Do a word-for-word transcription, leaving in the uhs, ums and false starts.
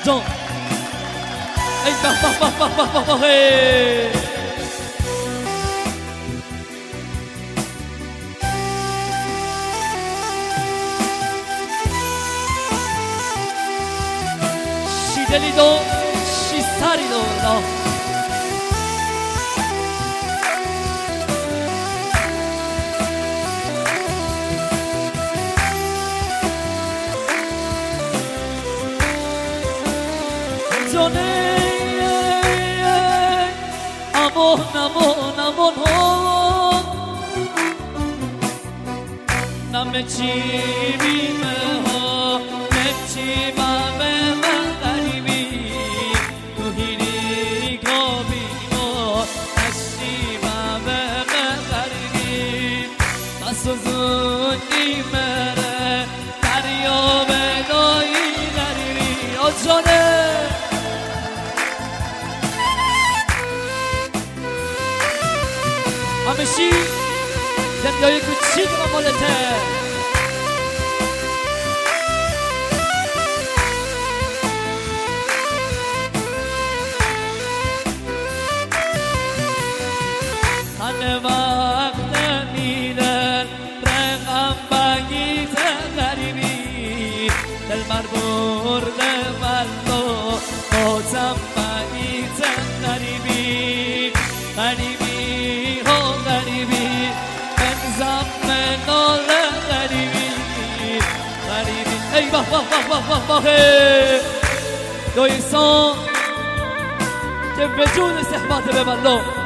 جان ای به به به به به به شیدلی دو شی سری دو جانه امون امون امون ها نمه چی بیمه ها نمچی بامه من غریبی تو هیری گابینو نشی بامه من غریبی بس و زونی مره دریا بدایی غریبی آ جانه همشی دنیای کوچیک و مالته همه وقت میدن رقم بگیت غریبی دل مربور دمالو بازم بگیت غریبی غریبی ای واه واه واه واه واه دو انسان که به جون صحبت ببندم